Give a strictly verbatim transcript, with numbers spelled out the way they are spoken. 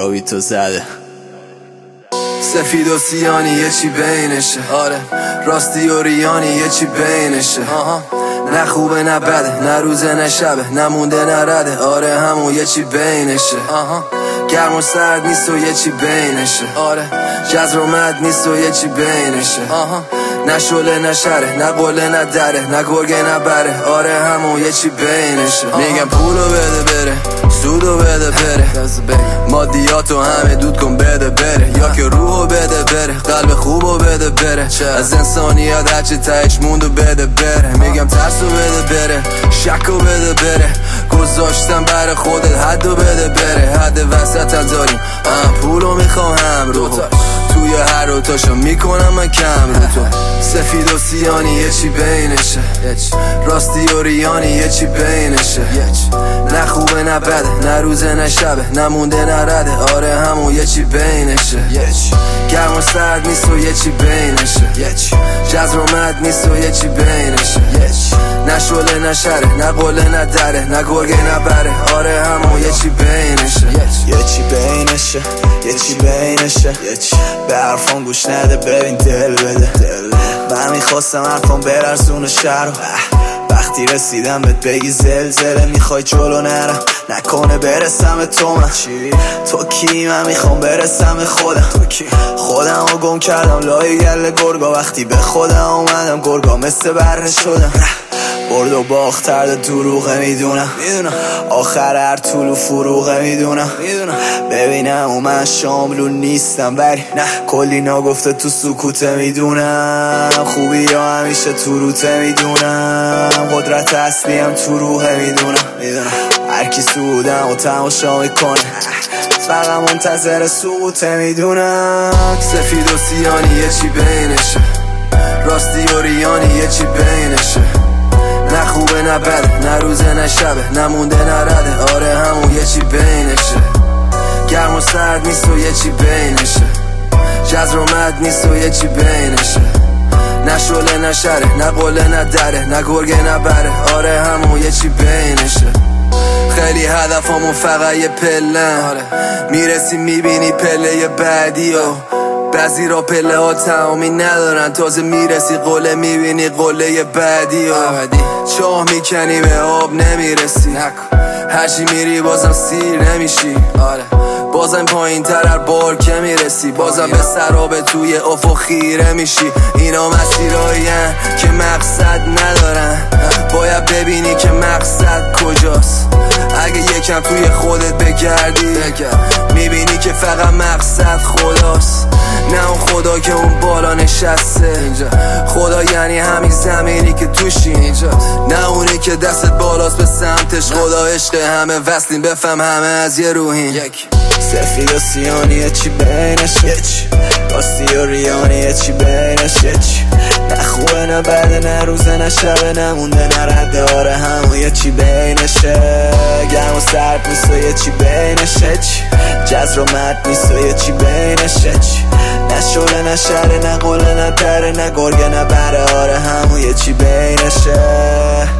داوید تو زده. سفید و سیانی یه چی بینشه، آره راستی و ریانی یه چی بینشه. آها نه خوبه نه بده، نه روزه نه شبه، نمونده نه رده، آره همون یه چی بینشه. آها گرم و سرد نیست و یه چی بینشه، آره جزر و مد نیست و یه چی بینشه. آها نه شله نه شره، نه قله نه دره، نه گرگه نه بره، آره همون یه چی بینشه. میگم پولو بده بره، سودو بده بره، مادیاتو همه دود کن بده بره، یا که روحو بده بره، قلب خوبو بده بره، از انسانیت هرچی تهش موندو بده بره. میگم ترسو بده بره، شکو بده بره، گذاشتم بر خودت حدو بده بره. حد وسط هم داریم، هم پولو میخوام هم روحو، توی هر رو تاشو میکنم من کم رو تو. سفید و سیانی یه چی بینشه، راستی و ریانی یه چی بینشه. نه خوبه نه بده، نه روزه نه شبه، نمونده نه رده، آره همون یه چی بینشه. گرم و سرد نیست و یه چی بینشه، جزر و مد نیست و یه چی بینشه. نه شله نه شره، نه قله نه دره، نه گرگه نه بره، آره همون یه چی بینشه. یه چی بینشه، یه چی بینشه، به حرفان گوش نده ببین دل بده. من میخواستم حرفان برسونه شهر، وقتی رسیدم بهت بگی زلزله، میخوای جلو نرم نکنه برسم به تو. من تو کی؟ من میخوام برسم به خودم. خودم رو گم کردم لای گل گرگا، وقتی به خودم اومدم گرگا مثل بره شدم. برد و باخت ترد دروغه میدونم، آخر هر طول و فروغه میدونم. ببینم و من شاملون نیستم ولی کلی ناگفته تو سکوته میدونم. خوبی یا همیشه تو روته میدونم، قدرت اصلی هم تو روحه میدونم. هرکی سودم و تماشا میکنه، فقط منتظر سقوطه میدونم. سفید و سیانی یه چی بینشه، راستی و ریانی یه چی بینشه. نه خوبه نه بده، نه روزه نه شبه، نمونده نه رده، آره همون یه چی بینشه. گرم و سرد نیست و یه چی بینشه، جزر و مد نیست و یه چی بینشه. نه شله نه شره، نه قله نه دره، نه گرگه نه بره، آره همون یه چی بینشه. خیلی هدفامون فقط یه پلن، میرسی میبینی پله بعدی و بعضی را پله ها تمامی ندارن، تازه میرسی قله میبینی قله بعدی و چاه میکنی به آب نمیرسی، هرچی میری بازم سیر نمیشی، آره بازم پایین تر هر بار که میرسی، بازم به سراب توی افق خیره میشی. اینا مسیرهایین که مقصد ندارن، باید ببینی که مقصد کجاست. اگه یکم توی خودت بگردی میبینی که فقط مقصد خداست، نه اون خدا که اون بالا نشسته. خدا یعنی همین زمینی که توشی، نه اونی که دستت بالاست به سمتش. خدا عشق همه وصلیم، بفهم همه از یه روحین. سفید و سیانی یه چی بینشه، راستی و ریانی یه چی بینشه. نه خوبه نه بده، نه روزه نه شبه، نمونده نه رده، آره همون یه چی بینشه. گرم و سرد نیست و یه چی بینشه، جزر و مد نیست و یه چی بینشه. نه شله نه شره، نه قله نه دره، نه گرگه نه بره، آره همون یه چی بینشه.